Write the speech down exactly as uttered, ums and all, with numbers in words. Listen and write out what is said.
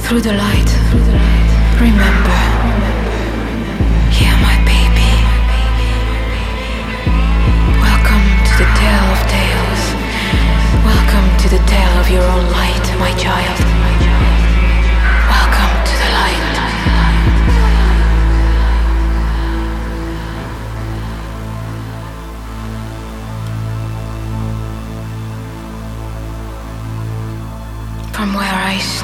Through the light, remember, here my baby. Welcome to the tale of tales. Welcome to the tale of your own light, my child. Welcome to the light. From where I